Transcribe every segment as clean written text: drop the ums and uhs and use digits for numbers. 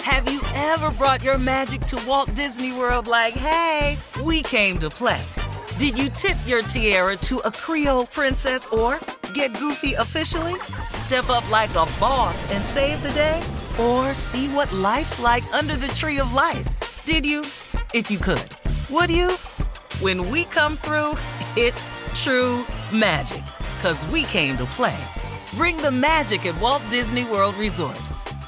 Have you ever brought your magic to Walt Disney World like, hey, we came to play? Did you tip your tiara to a Creole princess or get goofy officially? Step up like a boss and save the day? Or see what life's like under the tree of life? Did you? If you could. Would you? When we come through, it's true magic. 'Cause we came to play. Bring the magic at Walt Disney World Resort.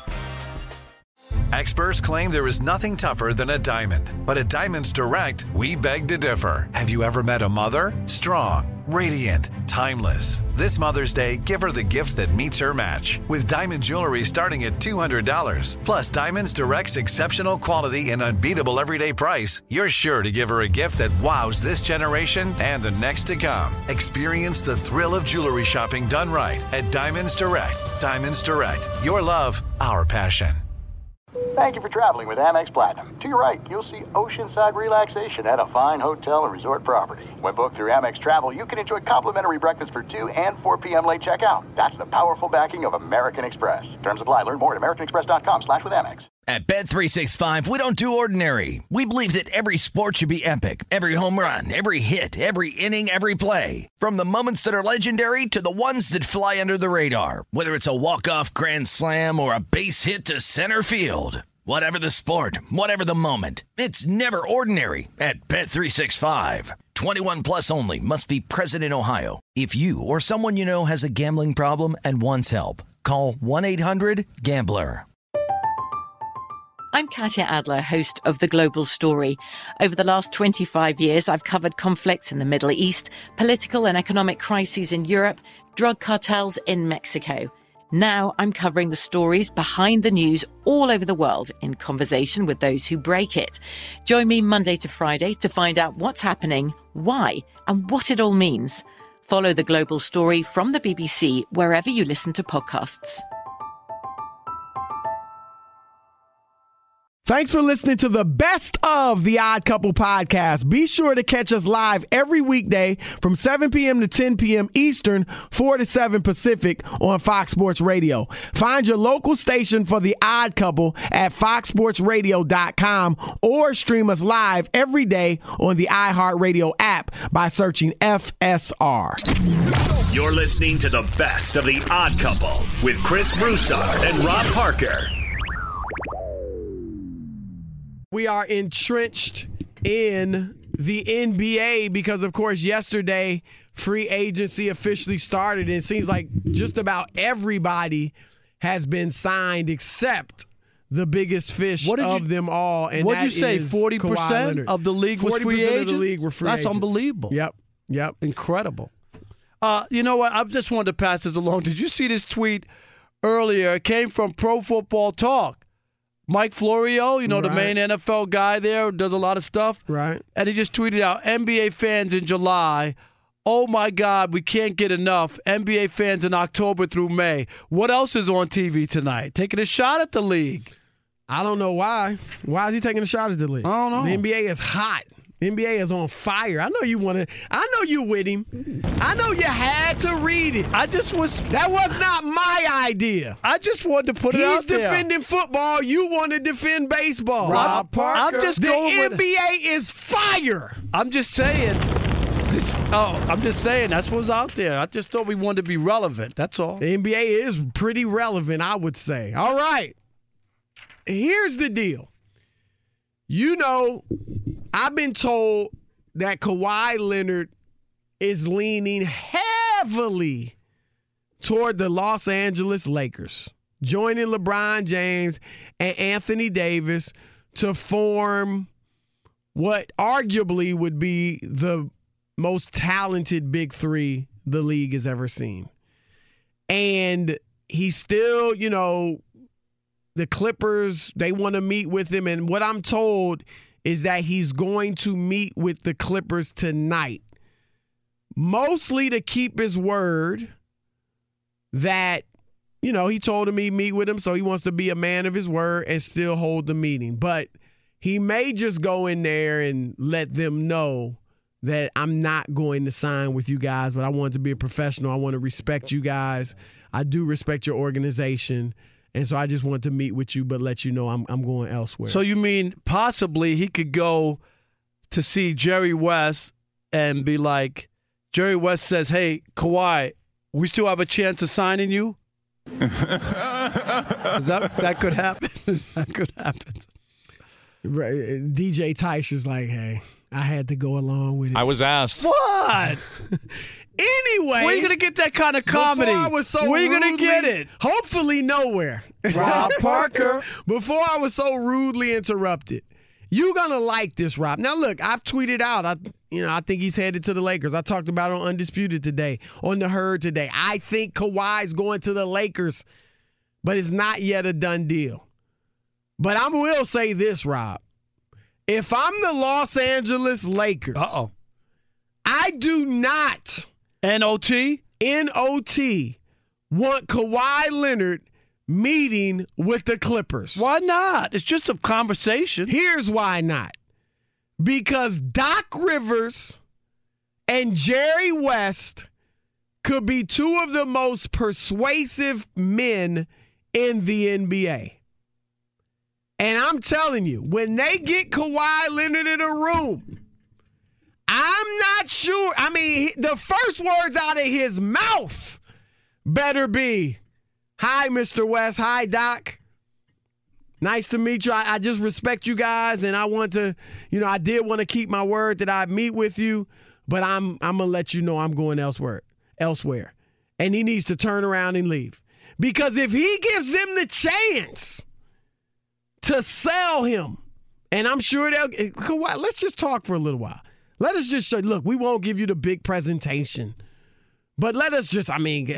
Experts claim there is nothing tougher than a diamond. But at Diamonds Direct, we beg to differ. Have you ever met a mother? Strong, radiant, timeless. This Mother's Day, give her the gift that meets her match. With diamond jewelry starting at $200. Plus Diamonds Direct's exceptional quality and unbeatable everyday price, you're sure to give her a gift that wows this generation and the next to come. Experience the thrill of jewelry shopping done right at Diamonds Direct. Diamonds Direct. Your love, our passion. Thank you for traveling with Amex Platinum. To your right, you'll see oceanside relaxation at a fine hotel and resort property. When booked through Amex Travel, you can enjoy complimentary breakfast for 2 and 4 p.m. late checkout. That's the powerful backing of American Express. Terms apply. Learn more at americanexpress.com/withAmex. At Bet365, we don't do ordinary. We believe that every sport should be epic. Every home run, every hit, every inning, every play. From the moments that are legendary to the ones that fly under the radar. Whether it's a walk-off grand slam or a base hit to center field. Whatever the sport, whatever the moment, it's never ordinary at Bet365. 21 plus only. Must be present in Ohio. If you or someone you know has a gambling problem and wants help, call 1-800-GAMBLER. I'm Katya Adler, host of The Global Story. Over the last 25 years, I've covered conflicts in the Middle East, political and economic crises in Europe, drug cartels in Mexico. Now I'm covering the stories behind the news all over the world in conversation with those who break it. Join me Monday to Friday to find out what's happening, why, and what it all means. Follow The Global Story from the BBC wherever you listen to podcasts. Thanks for listening to the best of the Odd Couple podcast. Be sure to catch us live every weekday from 7 p.m. to 10 p.m. Eastern, 4 to 7 Pacific on Fox Sports Radio. Find your local station for the Odd Couple at foxsportsradio.com or stream us live every day on the iHeartRadio app by searching FSR. You're listening to the best of the Odd Couple with Chris Broussard and Rob Parker. We are entrenched in the NBA because, of course, yesterday free agency officially started. And it seems like just about everybody has been signed except the biggest fish of them all. And what did you say, 40% of the league was free agents? 40% of the league were free agents. That's unbelievable. Yep. Incredible. You know what? I just wanted to pass this along. Did you see this tweet earlier? It came from Pro Football Talk. Mike Florio, the main NFL guy there, does a lot of stuff. Right. And he just tweeted out, NBA fans in July, oh my God, we can't get enough. NBA fans in October through May. What else is on TV tonight? Taking a shot at the league. I don't know why. Why is he taking a shot at the league? I don't know. The NBA is hot. The NBA is on fire. I know you want to. I know you with him. I know you had to read it. That was not my idea. I just wanted to put it out there. He's defending football. You want to defend baseball. Rob Parker. The NBA is fire. I'm just saying. I'm just saying that's what's out there. I just thought we wanted to be relevant. That's all. The NBA is pretty relevant, I would say. All right. Here's the deal. I've been told that Kawhi Leonard is leaning heavily toward the Los Angeles Lakers, joining LeBron James and Anthony Davis to form what arguably would be the most talented big three the league has ever seen. And he's still, the Clippers, they want to meet with him. And what I'm told is that he's going to meet with the Clippers tonight, mostly to keep his word that, he told him he'd meet with him, so he wants to be a man of his word and still hold the meeting. But he may just go in there and let them know that I'm not going to sign with you guys, but I want to be a professional. I want to respect you guys. I do respect your organization. And so I just want to meet with you, but let you know I'm going elsewhere. So you mean possibly he could go to see Jerry West and be like, Jerry West says, hey, Kawhi, we still have a chance of signing you? that could happen. That could happen. Right. DJ Tice is like, hey, I had to go along with it. I was asked. What? Anyway. Where are you going to get that kind of comedy? Where are you going to get it? Hopefully nowhere. Rob Parker. Before I was so rudely interrupted. You're going to like this, Rob. Now, look, I've tweeted out. I think he's headed to the Lakers. I talked about it on Undisputed today, on The Herd today. I think Kawhi's going to the Lakers, but it's not yet a done deal. But I will say this, Rob. If I'm the Los Angeles Lakers, I do not N-O-T want Kawhi Leonard meeting with the Clippers. Why not? It's just a conversation. Here's why not. Because Doc Rivers and Jerry West could be two of the most persuasive men in the NBA. And I'm telling you, when they get Kawhi Leonard in a room, I'm not sure. I mean, the first words out of his mouth better be, hi, Mr. West. Hi, Doc. Nice to meet you. I just respect you guys, and I want to, I did want to keep my word that I'd meet with you, but I'm going to let you know I'm going elsewhere. And he needs to turn around and leave. Because if he gives them the chance to sell him, and I'm sure let's just talk for a little while. Let us just show, look, we won't give you the big presentation, but let us just,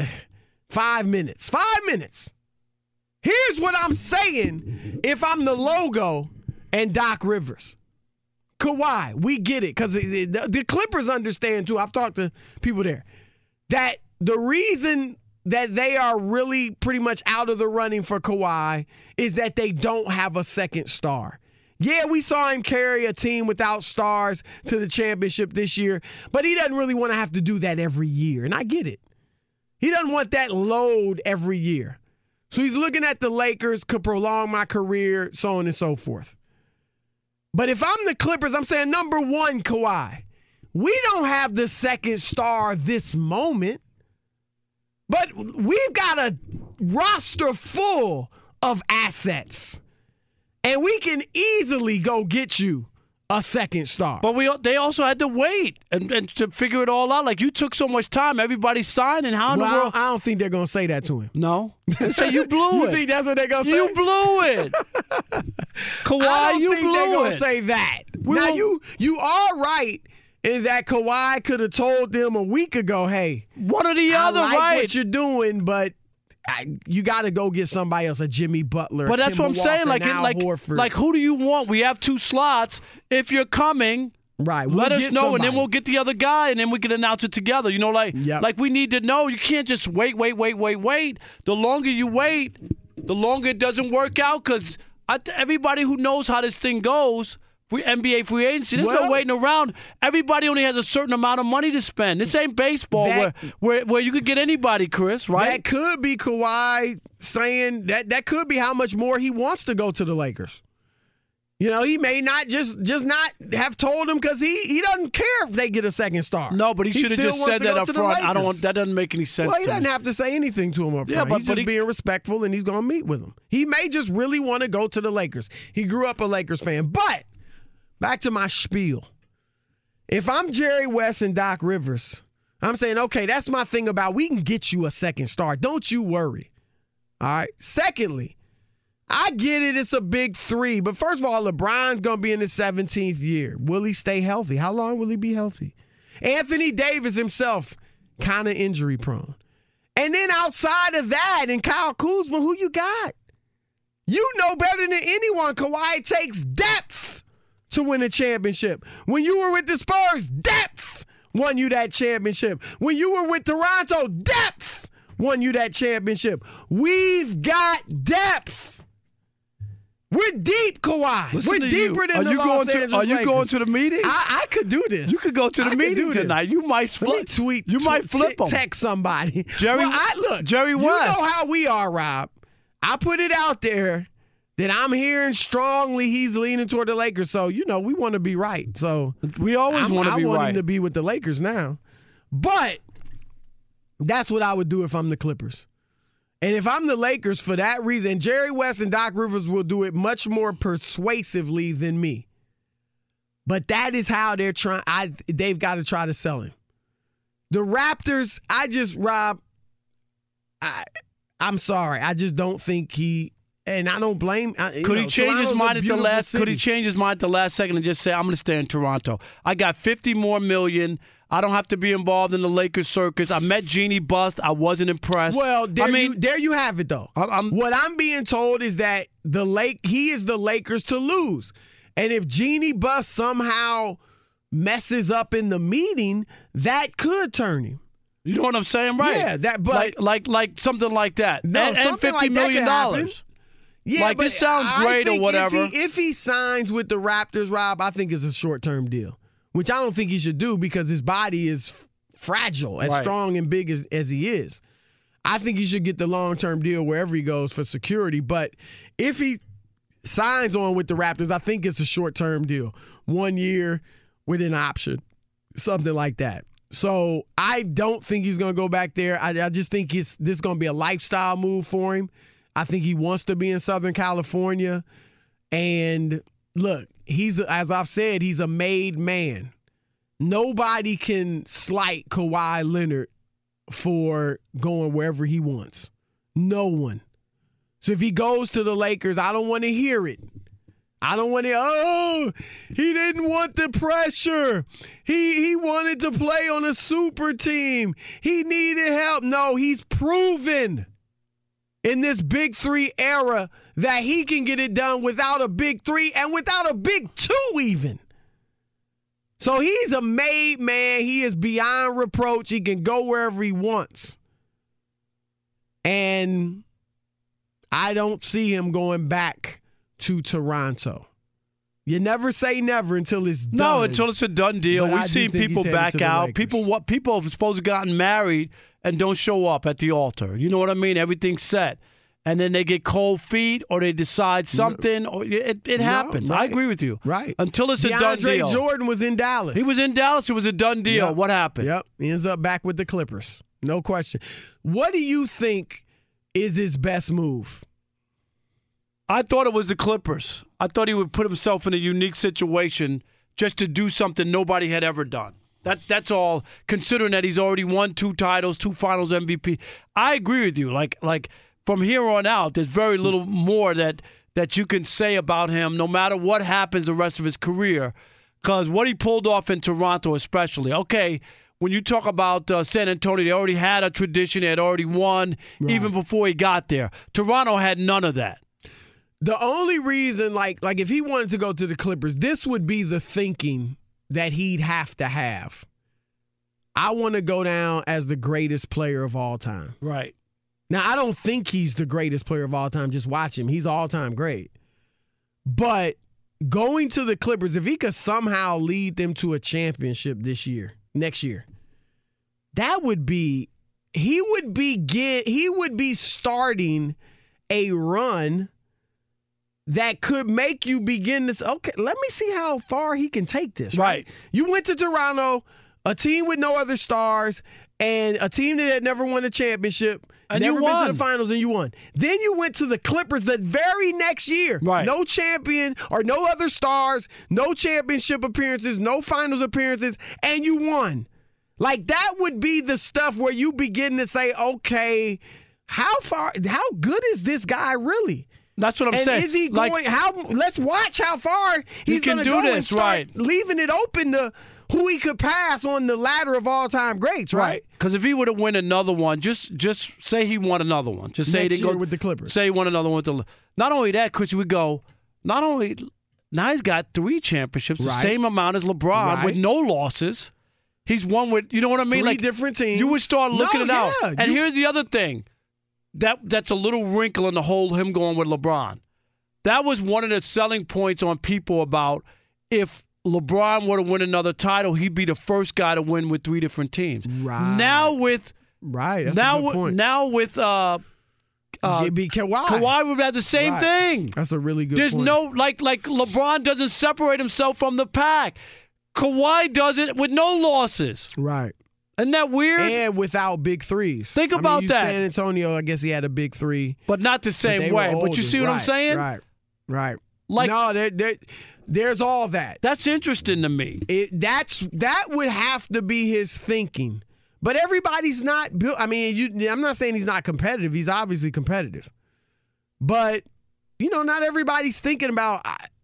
5 minutes. 5 minutes. Here's what I'm saying if I'm the logo and Doc Rivers. Kawhi, we get it, because the Clippers understand, too. I've talked to people there, that the reason that they are really pretty much out of the running for Kawhi is that they don't have a second star. Yeah, we saw him carry a team without stars to the championship this year, but he doesn't really want to have to do that every year, and I get it. He doesn't want that load every year. So he's looking at the Lakers, could prolong my career, so on and so forth. But if I'm the Clippers, I'm saying, number one, Kawhi, we don't have the second star this moment, but we've got a roster full of assets, and we can easily go get you a second star. But they also had to wait and to figure it all out. Like, you took so much time. Everybody signed, and how in the world? I don't think they're going to say that to him. No. They say you blew You it. think that's what they're going to say? You blew it. Kawhi, you blew it. I don't think they're going to say that. You are right in that Kawhi could have told them a week ago, hey, what are the other I like right? what you're doing, but you got to go get somebody else, a Jimmy Butler. But that's Kemba what I'm saying. Walker, Like, who do you want? We have 2 slots. If you're coming, right, let us know, and then we'll get the other guy, and then we can announce it together. Like we need to know. You can't just wait. The longer you wait, the longer it doesn't work out, because everybody who knows how this thing goes, NBA free agency, there's no waiting around. Everybody only has a certain amount of money to spend. This ain't baseball where you could get anybody, Chris, right? That could be Kawhi saying that could be how much more he wants to go to the Lakers. He may not just not have told him, because he doesn't care if they get a second star. No, but he should have just said that up front. That doesn't make any sense. Well, he doesn't have to say anything to him up front. Yeah, but he's just being respectful, and he's going to meet with him. He may just really want to go to the Lakers. He grew up a Lakers fan, but back to my spiel. If I'm Jerry West and Doc Rivers, I'm saying, okay, that's my thing about we can get you a second star. Don't you worry. All right. Secondly, I get it. It's a big 3. But first of all, LeBron's going to be in his 17th year. Will he stay healthy? How long will he be healthy? Anthony Davis himself, kind of injury prone. And then outside of that, and Kyle Kuzma, who you got? You know better than anyone, Kawhi, takes depth to win a championship. When you were with the Spurs, depth won you that championship. When you were with Toronto, depth won you that championship. We've got depth. We're deep, Kawhi. We're deeper than the Los Angeles Lakers. Are you going to the meeting? I could do this. You could go to the meeting tonight. You might flip. You might flip them. Text somebody. Jerry West. You know how we are, Rob. I put it out there that I'm hearing strongly he's leaning toward the Lakers. So, we want to be right. So we always want to be right. I want him to be with the Lakers now. But that's what I would do if I'm the Clippers. And if I'm the Lakers for that reason, Jerry West and Doc Rivers will do it much more persuasively than me. But that is how they're trying. They've got to try to sell him. The Raptors, I'm sorry. I just don't think and I don't blame. Could he change his mind at the last? Could he change his mind at the last second and just say, "I'm going to stay in Toronto. I got $50 more million. I don't have to be involved in the Lakers circus. I met Jeannie Buss. I wasn't impressed." Well, there you have it, though. What I'm being told is that he is the Lakers to lose, and if Jeannie Buss somehow messes up in the meeting, that could turn him. You know what I'm saying, right? Yeah, like something like that. No, and $50 like million. Yeah, this sounds great or whatever. If he signs with the Raptors, Rob, I think it's a short-term deal, which I don't think he should do because his body is fragile, as strong and big as he is. I think he should get the long-term deal wherever he goes for security. But if he signs on with the Raptors, I think it's a short-term deal, 1 year with an option, something like that. So I don't think he's going to go back there. I just think this is going to be a lifestyle move for him. I think he wants to be in Southern California. And look, as I've said, he's a made man. Nobody can slight Kawhi Leonard for going wherever he wants. No one. So if he goes to the Lakers, I don't want to hear it. I don't want to, he didn't want the pressure. He wanted to play on a super team. He needed help. No, he's proven in this Big Three era that he can get it done without a Big Three and without a Big Two even. So he's a made man. He is beyond reproach. He can go wherever he wants. And I don't see him going back to Toronto. You never say never until it's done. No, until it's a done deal. We've seen people back out. People have supposed to gotten married and don't show up at the altar. You know what I mean? Everything's set. And then they get cold feet or they decide something. Or it happens. Right. I agree with you. Right. Until it's a done deal. DeAndre Jordan was in Dallas. He was in Dallas. It was a done deal. Yep. What happened? Yep. He ends up back with the Clippers. No question. What do you think is his best move? I thought it was the Clippers. I thought he would put himself in a unique situation just to do something nobody had ever done. That's all, considering that he's already won 2 titles, 2 finals MVP. I agree with you. Like from here on out, there's very little more that you can say about him, no matter what happens the rest of his career. Because what he pulled off in Toronto especially, okay, when you talk about San Antonio, they already had a tradition. They had already won even before he got there. Toronto had none of that. The only reason, like if he wanted to go to the Clippers, this would be the thinking that he'd have to have. I want to go down as the greatest player of all time. Right. Now, I don't think he's the greatest player of all time. Just watch him. He's all-time great. But going to the Clippers, if he could somehow lead them to a championship next year, that would be – he would be starting a run – that could make you begin this. Okay, let me see how far he can take this. Right. You went to Toronto, a team with no other stars, and a team that had never won a championship. And never you won. Been to the finals, and you won. Then you went to the Clippers the very next year. Right. No champion or no other stars, no championship appearances, no finals appearances, and you won. Like, that would be the stuff where you begin to say, okay, how good is this guy really? That's what I'm saying. Is he going? Let's watch how far he's going to go and start leaving it open to who he could pass on the ladder of all-time greats, right? Because if he would have won another one, just say he won another one. Just say he didn't go with the Clippers. Say he won another one with the. Not only that, Chris, we go. Not only now he's got 3 championships, the same amount as LeBron with no losses. He's won with, you know what I mean? 3 different teams. You would start looking it out. And here's the other thing. That's a little wrinkle in the whole him going with LeBron. That was one of the selling points on people about if LeBron were to win another title, he'd be the first guy to win with 3 different teams. Right. Now with that's a good point. Now with Kawhi. Kawhi would have the same thing. That's a really good There's point. no, like LeBron doesn't separate himself from the pack. Kawhi does it with no losses. Right. Isn't that weird? And without big threes. Think about that. San Antonio, I guess he had a big three. But not the same way. But you see what I'm saying? Right. Like, no, there's all that. That's interesting to me. That would have to be his thinking. But everybody's not built. I mean, I'm not saying he's not competitive. He's obviously competitive. But, not everybody's thinking about,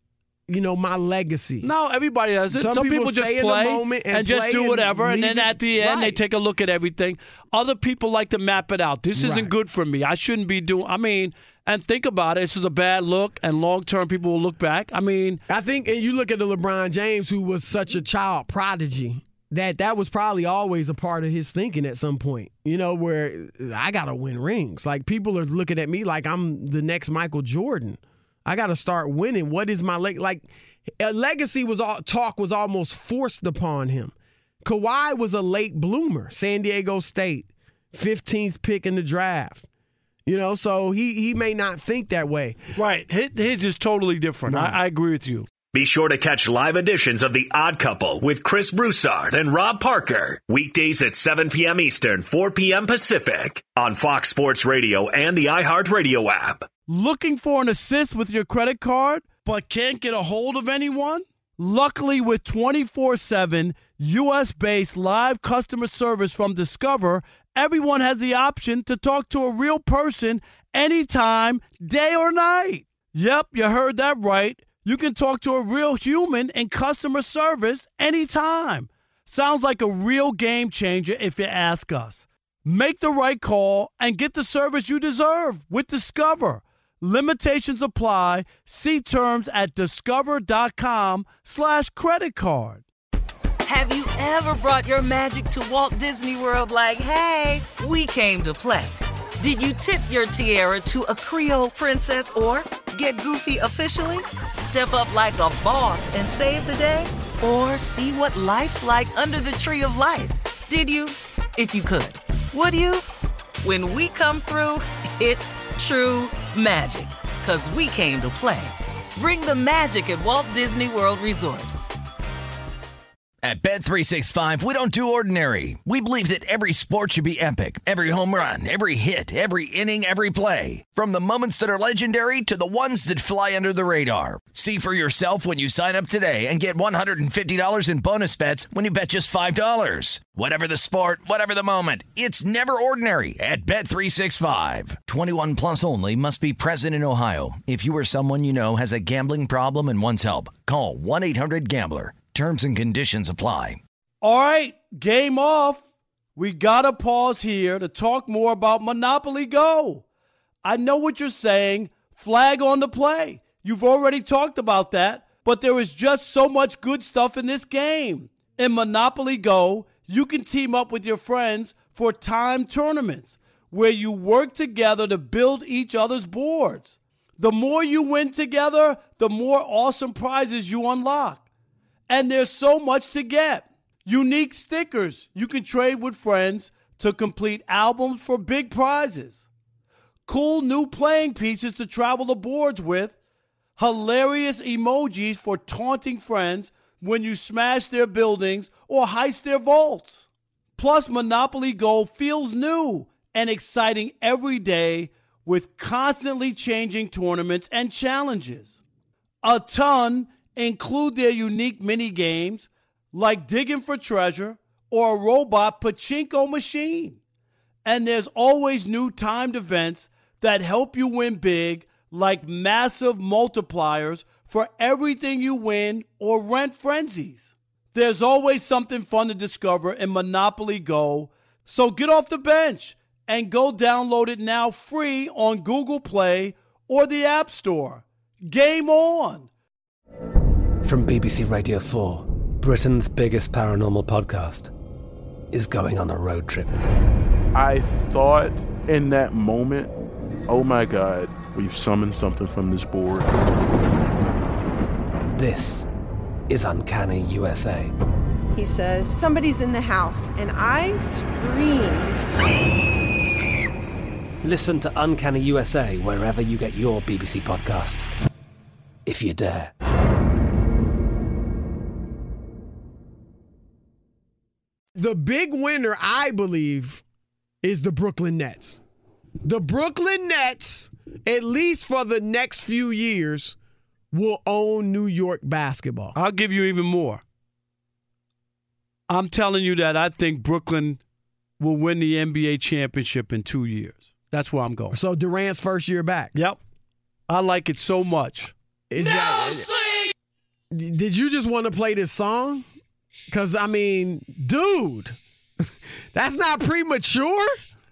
my legacy. No, everybody does it. Some people just stay play in the moment and just do whatever, and then at the end, they take a look at everything. Other people like to map it out. This isn't good for me. I shouldn't be doing and think about it. This is a bad look, and long-term people will look back. I think, and you look at the LeBron James, who was such a child prodigy, that was probably always a part of his thinking at some point, where I got to win rings. Like, people are looking at me like I'm the next Michael Jordan. I got to start winning. What is my legacy? Like, a legacy talk was almost forced upon him. Kawhi was a late bloomer. San Diego State, 15th pick in the draft. So he may not think that way. Right. His is totally different. Right. I agree with you. Be sure to catch live editions of The Odd Couple with Chris Broussard and Rob Parker. Weekdays at 7 p.m. Eastern, 4 p.m. Pacific on Fox Sports Radio and the iHeartRadio app. Looking for an assist with your credit card, but can't get a hold of anyone? Luckily, with 24/7 U.S.-based live customer service from Discover, everyone has the option to talk to a real person anytime, day or night. Yep, you heard that right. You can talk to a real human in customer service anytime. Sounds like a real game changer if you ask us. Make the right call and get the service you deserve with Discover. Limitations apply. See terms at discover.com/creditcard. Have you ever brought your magic to Walt Disney World like, hey, we came to play? Did you tip your tiara to a Creole princess or get goofy officially? Step up like a boss and save the day? Or see what life's like under the tree of life? Did you? If you could. Would you? When we come through, it's true magic. 'Cause we came to play. Bring the magic at Walt Disney World Resort. At Bet365, we don't do ordinary. We believe that every sport should be epic. Every home run, every hit, every inning, every play. From the moments that are legendary to the ones that fly under the radar. See for yourself when you sign up today and get $150 in bonus bets when you bet just $5. Whatever the sport, whatever the moment, it's never ordinary at Bet365. 21 plus only. Must be present in Ohio. If you or someone you know has a gambling problem and wants help, call 1-800-GAMBLER. Terms and conditions apply. All right, game off. We got to pause here to talk more about Monopoly Go. I know what you're saying. Flag on the play. You've already talked about that, but there is just so much good stuff in this game. In Monopoly Go, you can team up with your friends for timed tournaments where you work together to build each other's boards. The more you win together, the more awesome prizes you unlock. And there's so much to get. Unique stickers you can trade with friends to complete albums for big prizes. Cool new playing pieces to travel the boards with. Hilarious emojis for taunting friends when you smash their buildings or heist their vaults. Plus, Monopoly Go feels new and exciting every day with constantly changing tournaments and challenges. A ton include their unique mini games like digging for treasure or a robot pachinko machine. And there's always new timed events that help you win big, like massive multipliers for everything you win or rent frenzies. There's always something fun to discover in Monopoly Go, so get off the bench and go download it now free on Google Play or the App Store. Game on! From BBC Radio 4, Britain's biggest paranormal podcast is going on a road trip. I thought in that moment, oh my God, we've summoned something from this board. This is Uncanny USA. He says, somebody's in the house, and I screamed. Listen to Uncanny USA wherever you get your BBC podcasts, if you dare. The big winner, I believe, is the Brooklyn Nets. The Brooklyn Nets, at least for the next few years, will own New York basketball. I'll give you even more. I'm telling you that I think Brooklyn will win the NBA championship in 2 years. That's where I'm going. So Durant's first year back. Yep. I like it so much. Did you just want to play this song? Because, I mean, dude, that's not premature?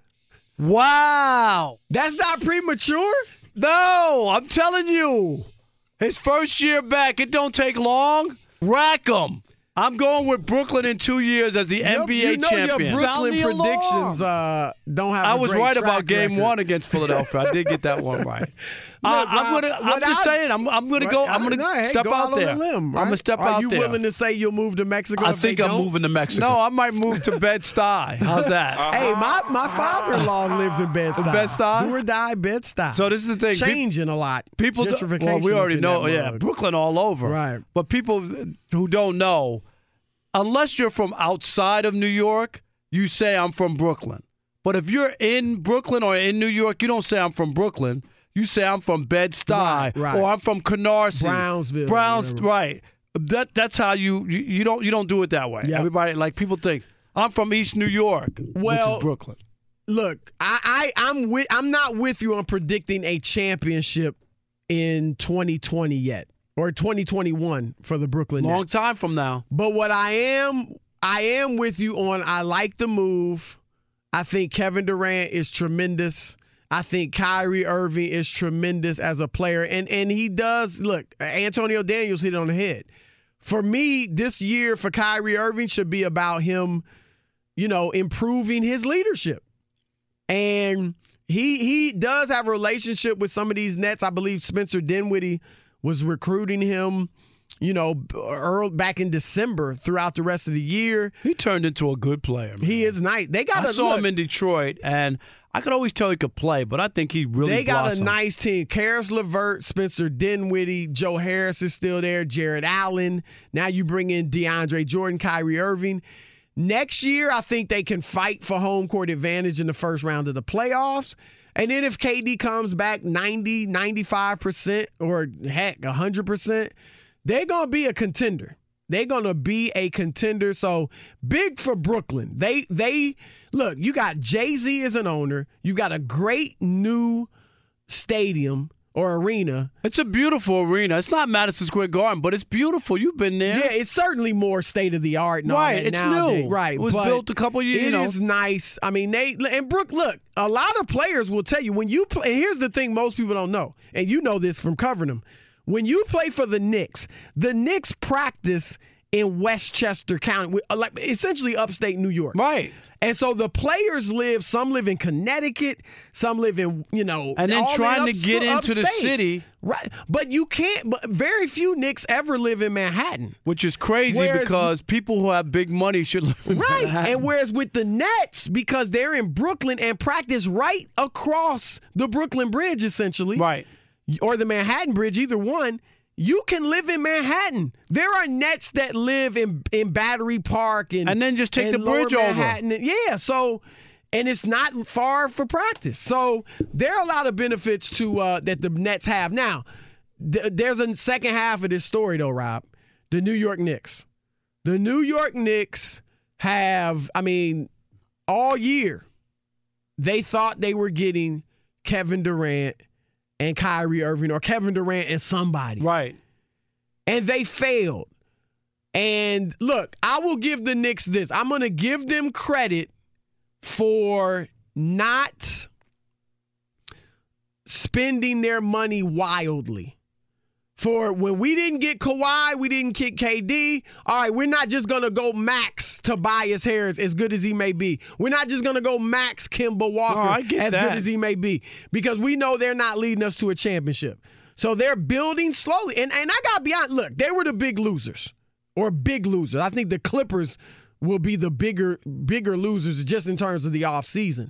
Wow. That's not premature? No, I'm telling you. His first year back, it don't take long. Rack 'em. I'm going with Brooklyn in 2 years as the NBA champion. Your Brooklyn predictions don't have I a was great right track about Game record. 1 against Philadelphia. I did get that one right. I'm just saying. I'm going to go. I'm going to step out there. On a limb, right? I'm going to step out there. Are you willing to say you'll move to Mexico? I think I'm moving to Mexico. No, I might move to Bed-Stuy. How's that? Hey, my father-in-law lives in Bed-Stuy. Bed-Stuy? Do or die, Bed-Stuy. So this is the thing. Changing a lot. People, gentrification. well, we already know. Yeah, Brooklyn all over. Right. But people who don't know, unless you're from outside of New York, you say I'm from Brooklyn. But if you're in Brooklyn or in New York, you don't say I'm from Brooklyn. You say I'm from Bed-Stuy right. or I'm from Canarsie, Brownsville, right? That's how you don't do it that way. Yep. Everybody, like, people think I'm from East New York, which is Brooklyn. Look, I'm not with you on predicting a championship in 2020 yet. Or 2021 for the Brooklyn Nets. Long time from now. But what I am with you on, I like the move. I think Kevin Durant is tremendous. I think Kyrie Irving is tremendous as a player. And he does, look, Antonio Daniels hit it on the head. For me, this year for Kyrie Irving should be about him, improving his leadership. And he does have a relationship with some of these Nets. I believe Spencer Dinwiddie was recruiting him, back in December throughout the rest of the year. He turned into a good player, man. He is nice. I saw him in Detroit, and I could always tell he could play, but I think he really blossomed. Got a nice team. Karis LeVert, Spencer Dinwiddie, Joe Harris is still there, Jared Allen. Now you bring in DeAndre Jordan, Kyrie Irving. Next year, I think they can fight for home court advantage in the first round of the playoffs. And then if KD comes back 90, 95%, or heck, 100%, they're going to be a contender. They're going to be a contender. So big for Brooklyn. They look, you got Jay-Z as an owner. You got a great new stadium or arena. It's a beautiful arena. It's not Madison Square Garden, but it's beautiful. You've been there. Yeah, it's certainly more state-of-the-art. Right, it's nowadays. new. Right, it was built a couple years ago. It is nice. I mean, look, a lot of players will tell you when you play, and here's the thing most people don't know, and you know this from covering them. When you play for the Knicks practice in Westchester County, like essentially upstate New York. Right. And so the players some live in Connecticut, some live in, and then trying to get into the city. Right. But you can't, but very few Knicks ever live in Manhattan. Which is crazy because people who have big money should live in Manhattan. Right. And whereas with the Nets, because they're in Brooklyn and practice right across the Brooklyn Bridge, essentially. Right. Or the Manhattan Bridge, either one. You can live in Manhattan. There are Nets that live in Battery Park and then just take the bridge Manhattan. Over. Yeah, so and it's not far for practice. So there are a lot of benefits to that the Nets have. Now, there's a second half of this story though, Rob. The New York Knicks. The New York Knicks have, all year they thought they were getting Kevin Durant and Kyrie Irving, or Kevin Durant and somebody. Right. And they failed. And look, I will give the Knicks this. I'm going to give them credit for not spending their money wildly. For when we didn't get Kawhi, we didn't get KD. All right, we're not just going to go max Tobias Harris, as good as he may be. We're not just going to go max Kemba Walker, good as he may be. Because we know they're not leading us to a championship. So they're building slowly. And I got to be honest, look, they were the big losers. Or big losers. I think the Clippers will be the bigger losers just in terms of the offseason.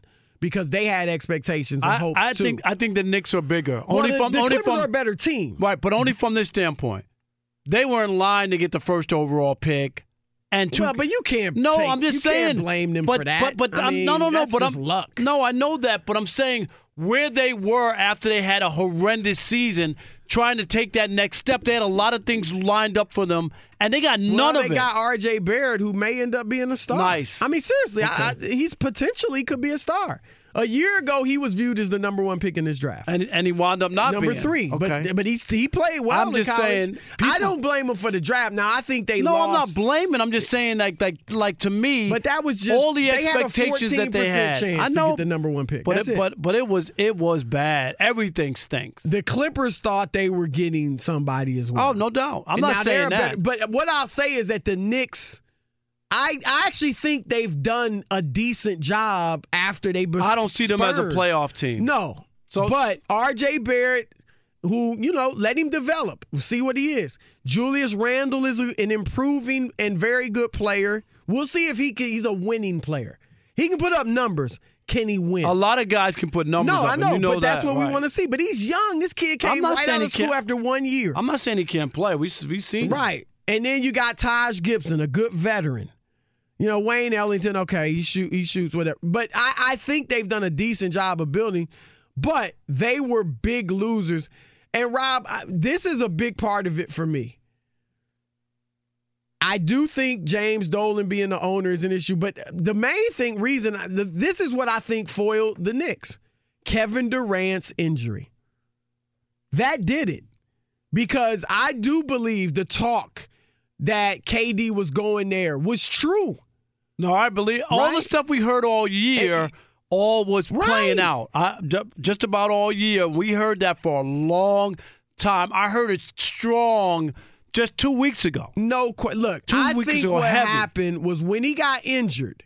because they had expectations and hopes too. I think the Knicks are bigger. The Clippers are a better team. Right, but only from this standpoint. They were in line to get the first overall pick. But you can't. I'm just saying. Can't blame them for that. But that's luck. No, I know that, but I'm saying where they were after they had a horrendous season, trying to take that next step. They had a lot of things lined up for them, and they got none of it. They got R.J. Barrett, who may end up being a star. Nice. I mean, seriously, he's potentially could be a star. A year ago, he was viewed as the number 1 pick in this draft, and he wound up not number being. 3. Okay. But he played well. I'm just in college. saying. I don't blame him for the draft. Now I think they lost. No, I'm not blaming. I'm just saying, like to me. But that was just all the expectations that they had. Chance I know to get the number 1 pick. But it was bad. Everything stinks. The Clippers thought they were getting somebody as well. Oh, no doubt. I'm not saying that. But what I'll say is that the Knicks. I actually think they've done a decent job after they. I don't see them as a playoff team. No. But R.J. Barrett, who, let him develop. We'll see what he is. Julius Randle is an improving and very good player. We'll see if he's a winning player. He can put up numbers. Can he win? A lot of guys can put numbers up. No, I know, but that's what we want to see. But he's young. This kid came right out of school after 1 year. I'm not saying he can't play. We've seen him. Right. And then you got Taj Gibson, a good veteran. Wayne Ellington, okay, he shoots, whatever. But I think they've done a decent job of building, but they were big losers. And, Rob, this is a big part of it for me. I do think James Dolan being the owner is an issue, but the main reason, this is what I think foiled the Knicks. Kevin Durant's injury. That did it. Because I do believe the talk that KD was going there was true. No, I believe all the stuff we heard all year, all was playing out. Just about all year. We heard that for a long time. I heard it strong just 2 weeks ago. Look, I think what happened was when he got injured.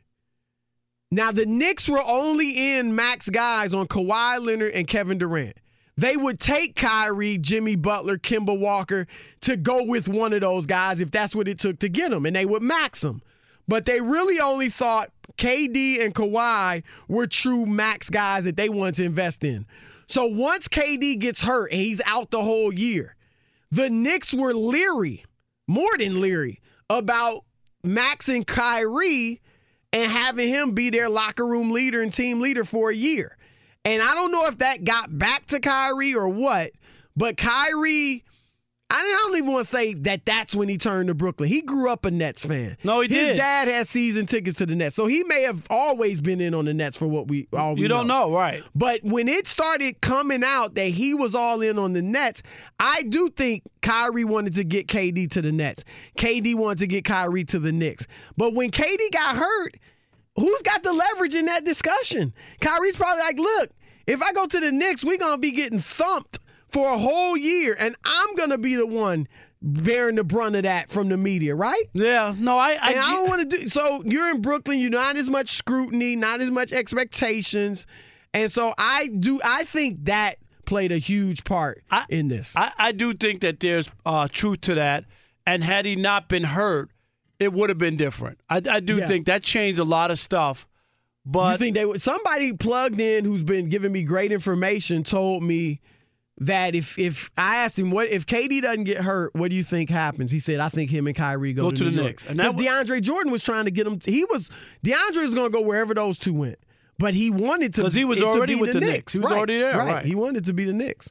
Now, the Knicks were only in max guys on Kawhi Leonard and Kevin Durant. They would take Kyrie, Jimmy Butler, Kemba Walker to go with one of those guys if that's what it took to get them, and they would max them. But they really only thought KD and Kawhi were true max guys that they wanted to invest in. So once KD gets hurt and he's out the whole year, the Knicks were leery, more than leery, about maxing Kyrie and having him be their locker room leader and team leader for a year. And I don't know if that got back to Kyrie or what, but Kyrie, I don't even want to say that that's when he turned to Brooklyn. He grew up a Nets fan. No, he did. His dad had season tickets to the Nets, so he may have always been in on the Nets for what we all You don't know, right. But when it started coming out that he was all in on the Nets, I do think Kyrie wanted to get KD to the Nets. KD wanted to get Kyrie to the Knicks. But when KD got hurt, who's got the leverage in that discussion? Kyrie's probably like, look, if I go to the Knicks, we're going to be getting thumped for a whole year, and I'm going to be the one bearing the brunt of that from the media, right? Yeah. No, I don't want to do – so you're in Brooklyn. You're not as much scrutiny, not as much expectations. And so I think that played a huge part in this. I do think that there's truth to that, and had he not been hurt, it would have been different. I do think that changed a lot of stuff. But you think they would? Somebody plugged in who's been giving me great information told me that if I asked him if KD doesn't get hurt, what do you think happens? He said, I think him and Kyrie go to the Knicks. Because DeAndre Jordan was trying to get him. DeAndre was going to go wherever those two went, but he wanted to. Because he was already with the Knicks. He was already there. Right. He wanted to be the Knicks.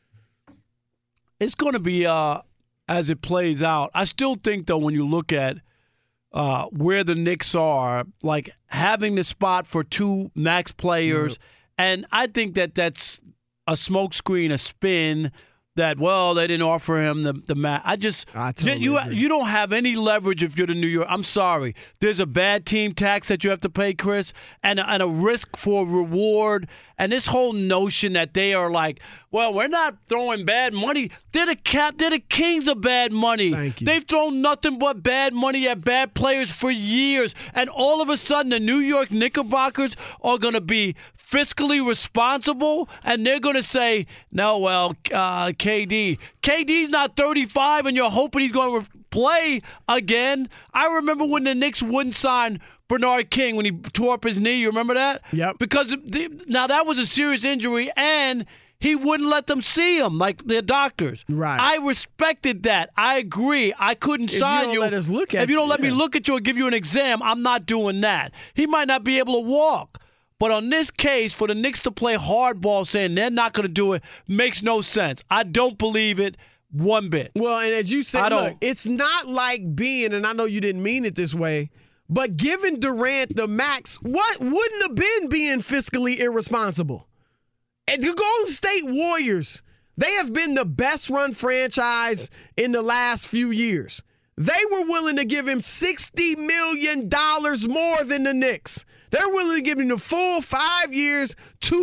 It's going to be as it plays out. I still think though, when you look at where the Knicks are, like having the spot for two max players, and I think that's a smokescreen, a spin that, well, they didn't offer him the max. You don't have any leverage if you're the New York. I'm sorry. There's a bad team tax that you have to pay, Chris, and a risk for reward. And this whole notion that they are like, well, we're not throwing bad money. They're the kings of bad money. Thank you. They've thrown nothing but bad money at bad players for years. And all of a sudden, the New York Knickerbockers are going to be fiscally responsible, and they're going to say, no, well, KD's not 35, and you're hoping he's going to play again. I remember when the Knicks wouldn't sign Bernard King when he tore up his knee. You remember that? Yep. Because now that was a serious injury, and he wouldn't let them see him like their doctors. Right. I respected that. I agree. I couldn't sign you. If you don't let me look at you and give you an exam, I'm not doing that. He might not be able to walk. But on this case, for the Knicks to play hardball saying they're not going to do it makes no sense. I don't believe it one bit. Well, and as you said, look, it's not like being, and I know you didn't mean it this way, but giving Durant the max, what wouldn't have been being fiscally irresponsible? And the Golden State Warriors, they have been the best-run franchise in the last few years. They were willing to give him $60 million more than the Knicks. They're willing to give him the full 5 years,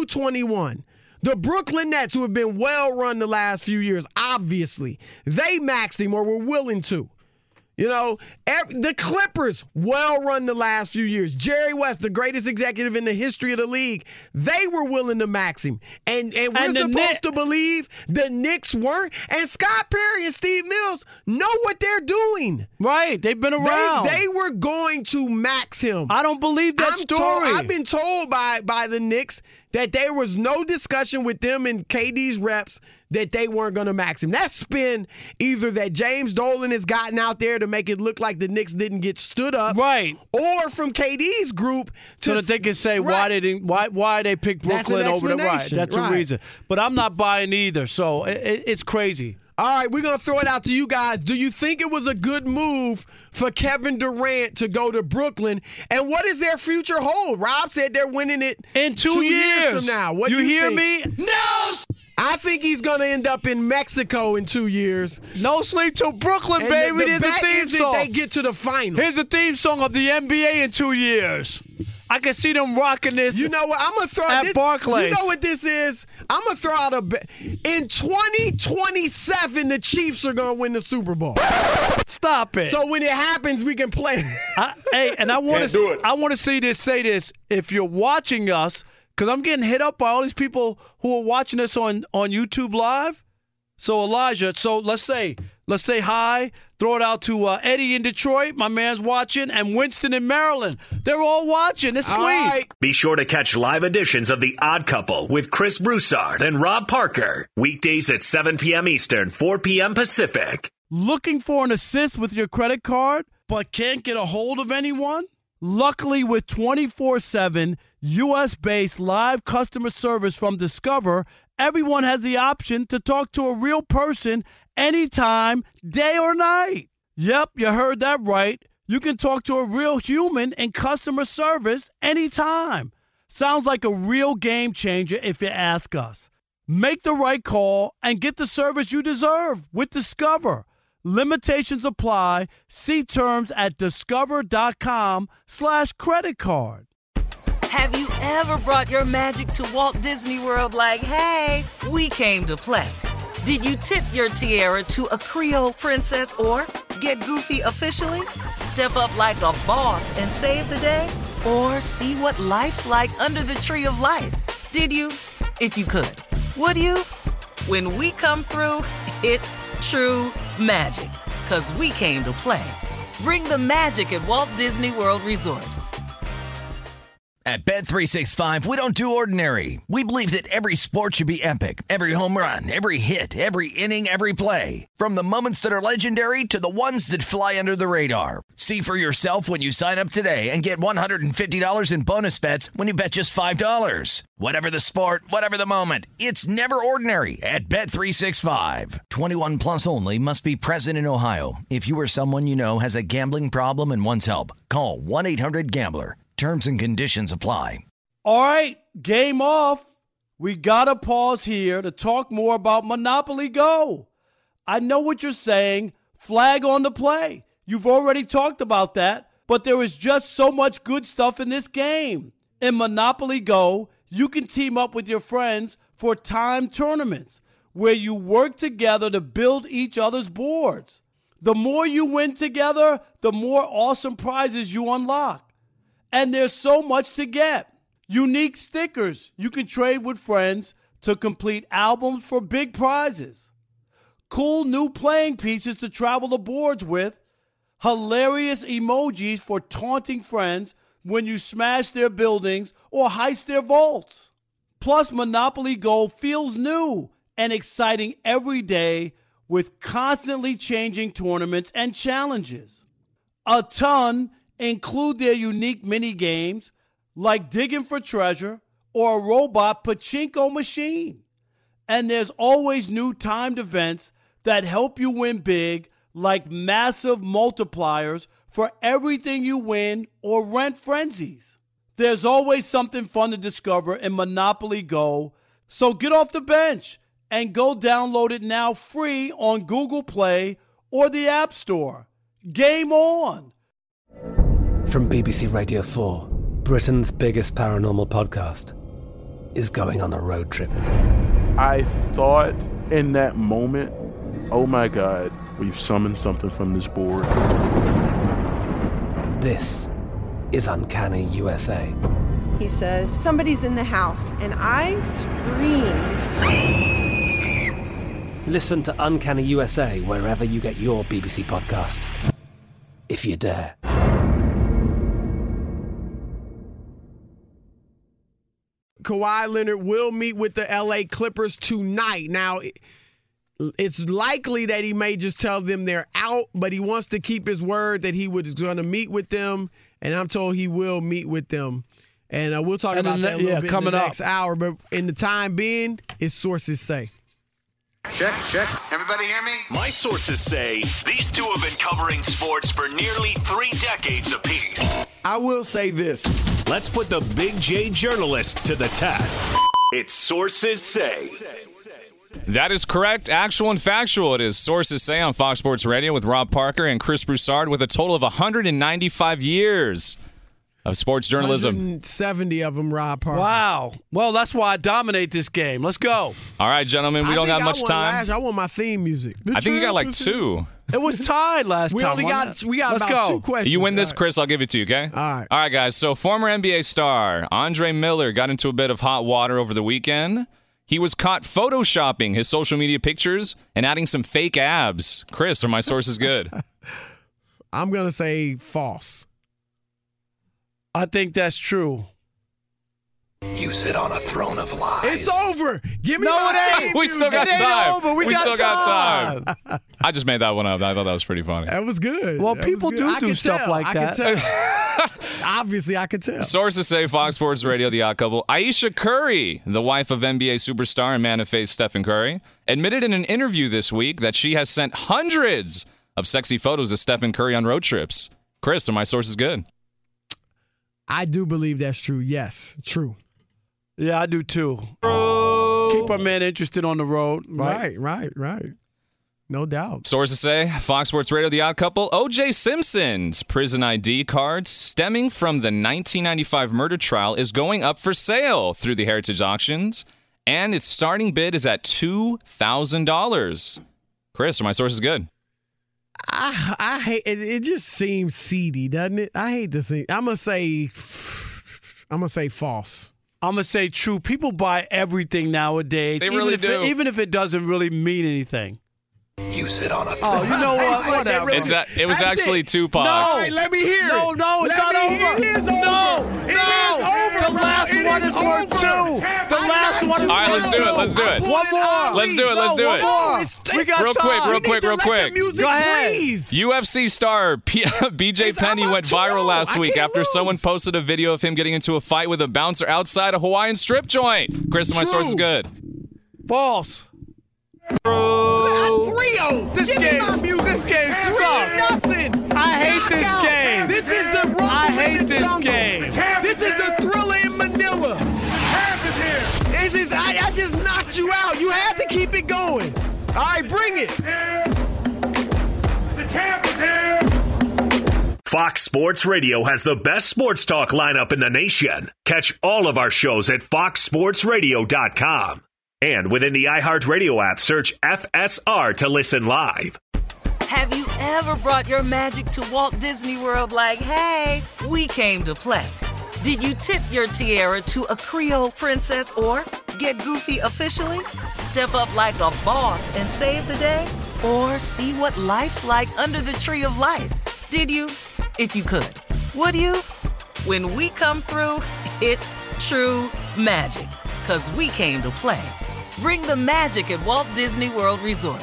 $221. The Brooklyn Nets, who have been well-run the last few years, obviously, they maxed him or were willing to. You know, the Clippers, well-run the last few years. Jerry West, the greatest executive in the history of the league, they were willing to max him. And we're supposed to believe the Knicks weren't. And Scott Perry and Steve Mills know what they're doing. Right. They've been around. They were going to max him. I don't believe that story. I've been told by the Knicks that there was no discussion with them and KD's reps that they weren't going to max him. That's been either that James Dolan has gotten out there to make it look like the Knicks didn't get stood up, right? Or from KD's group so that they can say why they picked Brooklyn over the right. That's a reason. But I'm not buying either. So it's crazy. All right, we're going to throw it out to you guys. Do you think it was a good move for Kevin Durant to go to Brooklyn? And what does their future hold? Rob said they're winning it in 2 years from now. What you do you hear think? Me? No! I think he's going to end up in Mexico in 2 years. No sleep till Brooklyn, and baby. The Here's the theme song. They get to the final. Here's the theme song of the NBA in 2 years. I can see them rocking this. You know what? I'm going to throw at this, Barclays. You know what this is? I'm going to throw out in 2027, the Chiefs are going to win the Super Bowl. Stop it. So when it happens, we can play. I want to say this. If you're watching us, because I'm getting hit up by all these people who are watching us on YouTube Live. So Elijah, let's say hi. Throw it out to Eddie in Detroit, my man's watching, and Winston in Maryland. They're all watching. It's sweet. Right. Be sure to catch live editions of The Odd Couple with Chris Broussard and Rob Parker. Weekdays at 7 p.m. Eastern, 4 p.m. Pacific. Looking for an assist with your credit card, but can't get a hold of anyone? Luckily, with 24/7 U.S.-based live customer service from Discover, everyone has the option to talk to a real person anytime, day or night. Yep, you heard that right. You can talk to a real human in customer service anytime. Sounds like a real game changer if you ask us. Make the right call and get the service you deserve with Discover. Limitations apply. See terms at discover.com/creditcard. Have you ever brought your magic to Walt Disney World like, hey, we came to play? Did you tip your tiara to a Creole princess or get goofy officially? Step up like a boss and save the day? Or see what life's like under the tree of life? Did you? If you could. Would you? When we come through, it's true magic. 'Cause we came to play. Bring the magic at Walt Disney World Resort. At Bet365, we don't do ordinary. We believe that every sport should be epic. Every home run, every hit, every inning, every play. From the moments that are legendary to the ones that fly under the radar. See for yourself when you sign up today and get $150 in bonus bets when you bet just $5. Whatever the sport, whatever the moment, it's never ordinary at Bet365. 21 plus only. Must be present in Ohio. If you or someone you know has a gambling problem and wants help, call 1-800-GAMBLER. Terms and conditions apply. All right, game off. We got to pause here to talk more about Monopoly Go. I know what you're saying. Flag on the play. You've already talked about that, but there is just so much good stuff in this game. In Monopoly Go, you can team up with your friends for timed tournaments where you work together to build each other's boards. The more you win together, the more awesome prizes you unlock. And there's so much to get. Unique stickers you can trade with friends to complete albums for big prizes. Cool new playing pieces to travel the boards with hilarious emojis for taunting friends when you smash their buildings or heist their vaults. Plus, Monopoly Go feels new and exciting every day with constantly changing tournaments and challenges. A ton include their unique mini games like digging for treasure or a robot pachinko machine. And there's always new timed events that help you win big, like massive multipliers for everything you win or rent frenzies. There's always something fun to discover in Monopoly Go, so get off the bench and go download it now free on Google Play or the App Store. Game on! From BBC Radio 4, Britain's biggest paranormal podcast is going on a road trip. I thought in that moment, oh my God, we've summoned something from this board. This is Uncanny USA. He says, somebody's in the house, and I screamed. Listen to Uncanny USA wherever you get your BBC podcasts, if you dare. Kawhi Leonard will meet with the LA Clippers tonight. Now, it's likely that he may just tell them they're out, but he wants to keep his word that he was going to meet with them, and I'm told he will meet with them. And we'll talk about that a little bit coming in the next hour, but in the time being, his sources say. Check. Everybody hear me? My sources say these two have been covering sports for nearly 3 decades apiece. I will say this. Let's put the Big J journalist to the test. It's Sources Say. That is correct. Actual and factual. It is Sources Say on Fox Sports Radio with Rob Parker and Chris Broussard with a total of 195 years of sports journalism. 170 of them, Rob Parker. Wow. Well, that's why I dominate this game. Let's go. All right, gentlemen, we don't got much time. I want my theme music. I think you got like 2. It was tied last time. We got Let's about go. 2 questions. You win this, Chris, I'll give it to you, okay? All right, guys. So former NBA star Andre Miller got into a bit of hot water over the weekend. He was caught photoshopping his social media pictures and adding some fake abs. Chris, are my sources good? I'm going to say false. I think that's true. You sit on a throne of lies. It's over. Give me We still got time. Over. We still got time. I just made that one up. I thought that was pretty funny. That was good. Well, people do stuff like that. Obviously, I could tell. Sources say Fox Sports Radio, The Odd Couple. Ayesha Curry, the wife of NBA superstar and man of faith Stephen Curry, admitted in an interview this week that she has sent hundreds of sexy photos of Stephen Curry on road trips. Chris, are my sources good? I do believe that's true. Yes, true. Yeah, I do too. Keep our man interested on the road. Right. No doubt. Sources say Fox Sports Radio, The Odd Couple. O.J. Simpson's prison ID card stemming from the 1995 murder trial is going up for sale through the Heritage Auctions, and its starting bid is at $2,000. Chris, are my sources good? I hate it. It just seems seedy, doesn't it? I hate to think. I'm gonna say false. I'm going to say true. People buy everything nowadays. They really do. Even if it doesn't really mean anything. You sit on a throne. Oh, you know what? Whatever. It was actually Tupac. No, all right, let me hear it. No, it's not over. It is over. No. The last one is worth 2. The last one is worth 2. All right, let's do it. One more. Let's do it. We got real time. quick. Go ahead. UFC star BJ Penny went viral last week after someone posted a video of him getting into a fight with a bouncer outside a Hawaiian strip joint. Chris, my source is good. False. Rio. This game sucks. Nothing. I hate this game. This is the rumble. I hate this jungle. game. This is the Thriller in Manila. The champ is here. This is. I just knocked you out. You had to keep it going. All right, bring it. The champ is here. Fox Sports Radio has the best sports talk lineup in the nation. Catch all of our shows at foxsportsradio.com. And within the iHeartRadio app, search FSR to listen live. Have you ever brought your magic to Walt Disney World like, hey, we came to play? Did you tip your tiara to a Creole princess or get goofy officially? Step up like a boss and save the day? Or see what life's like under the tree of life? Did you? If you could, would you? When we come through, it's true magic. 'Cause we came to play. Bring the magic at Walt Disney World Resort.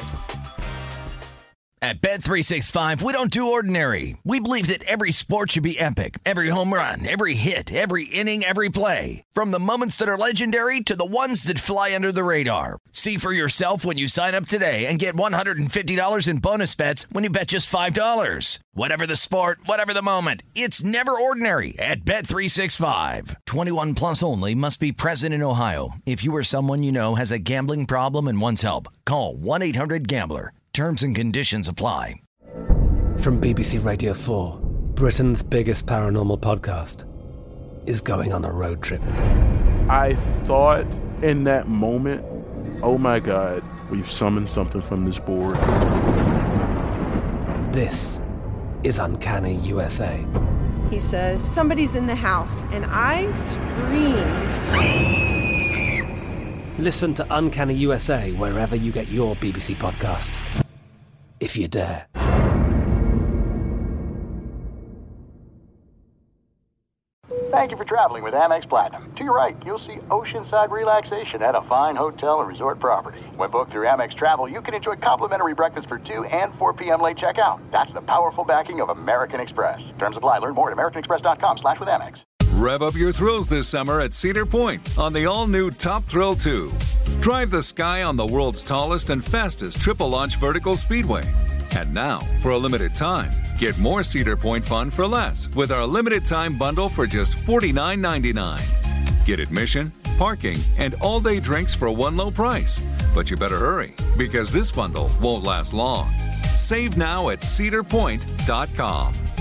At Bet365, we don't do ordinary. We believe that every sport should be epic. Every home run, every hit, every inning, every play. From the moments that are legendary to the ones that fly under the radar. See for yourself when you sign up today and get $150 in bonus bets when you bet just $5. Whatever the sport, whatever the moment, it's never ordinary at Bet365. 21 plus only. Must be present in Ohio. If you or someone you know has a gambling problem and wants help, call 1-800-GAMBLER. Terms and conditions apply. From BBC Radio 4, Britain's biggest paranormal podcast is going on a road trip. I thought in that moment, oh my God, we've summoned something from this board. This is Uncanny USA. He says, somebody's in the house, and I screamed. Listen to Uncanny USA wherever you get your BBC podcasts, if you dare. Thank you for traveling with Amex Platinum. To your right, you'll see oceanside relaxation at a fine hotel and resort property. When booked through Amex Travel, you can enjoy complimentary breakfast for 2 and 4 p.m. late checkout. That's the powerful backing of American Express. Terms apply. Learn more at americanexpress.com/withAmex. Rev up your thrills this summer at Cedar Point on the all-new Top Thrill 2. Drive the sky on the world's tallest and fastest triple-launch vertical speedway. And now, for a limited time, get more Cedar Point fun for less with our limited-time bundle for just $49.99. Get admission, parking, and all-day drinks for one low price. But you better hurry, because this bundle won't last long. Save now at cedarpoint.com.